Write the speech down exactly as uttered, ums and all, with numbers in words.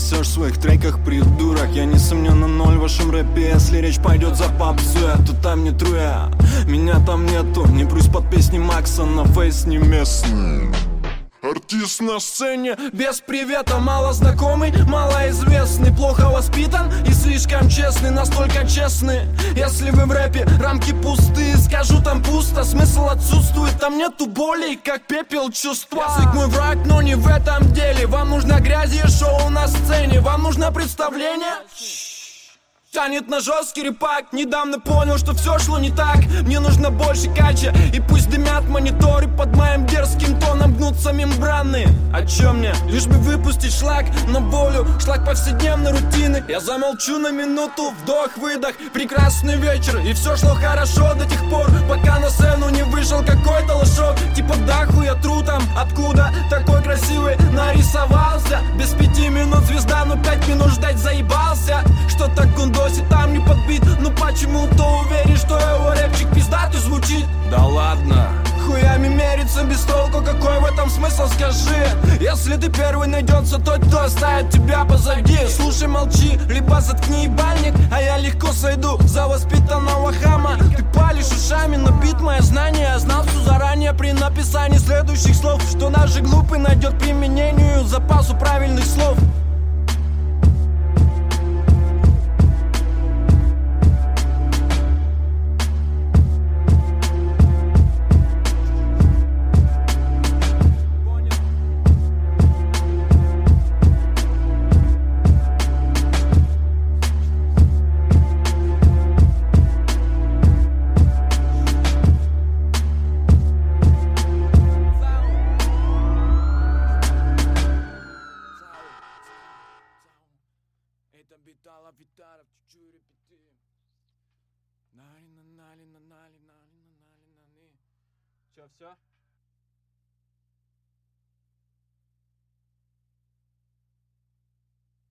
несешь в своих треках, придурок. Я несомненно ноль в вашем рэпе. Если речь пойдет за попсу, я то там не тру я. Меня там нету, не прусь под песни Макса, на фейс не местный. Артист на сцене без привета, мало знакомый, малоизвестный, плохо воспитан и слишком честный, настолько честный. Если вы в рэпе рамки пустые, скажу, там пусто, смысл отсутствует, там нету боли, как пепел чувства. Язык мой враг, но не в этом деле. Вам нужно грязи и шоу на сцене, вам нужно представление? Тянет на жесткий репак. Недавно понял, что все шло не так. Мне нужно больше кача. И пусть дымят мониторы под моим дерзким тоном, гнутся мембраны. О чем мне? Лишь бы выпустить шлак на волю, шлак повседневной рутины. Я замолчу на минуту, вдох-выдох, прекрасный вечер. И все шло хорошо до тех пор, пока на сцену не вышел какой-то лошок. Типа даху я тру там, откуда такой красивый нарисовался. Без пяти минут звезда, но пять минут ждать заебался. Что так он там не подбит, но почему-то уверен, что его рэпчик пиздатый звучит. Да ладно, хуями мериться без толку, какой в этом смысл, скажи? Если ты первый, найдется тот, кто оставит тебя позади. Слушай, молчи, либо заткни ебальник, а я легко сойду за воспитанного хама. Ты палишь ушами, но бит мое знание. Я знал все заранее при написании следующих слов, что наш же глупый найдет применению запасу правильных слов. Витала, Витаров, чуть-чуть репетируем. Нали, нали, нали, нали, нали, нали, нали. Че, все?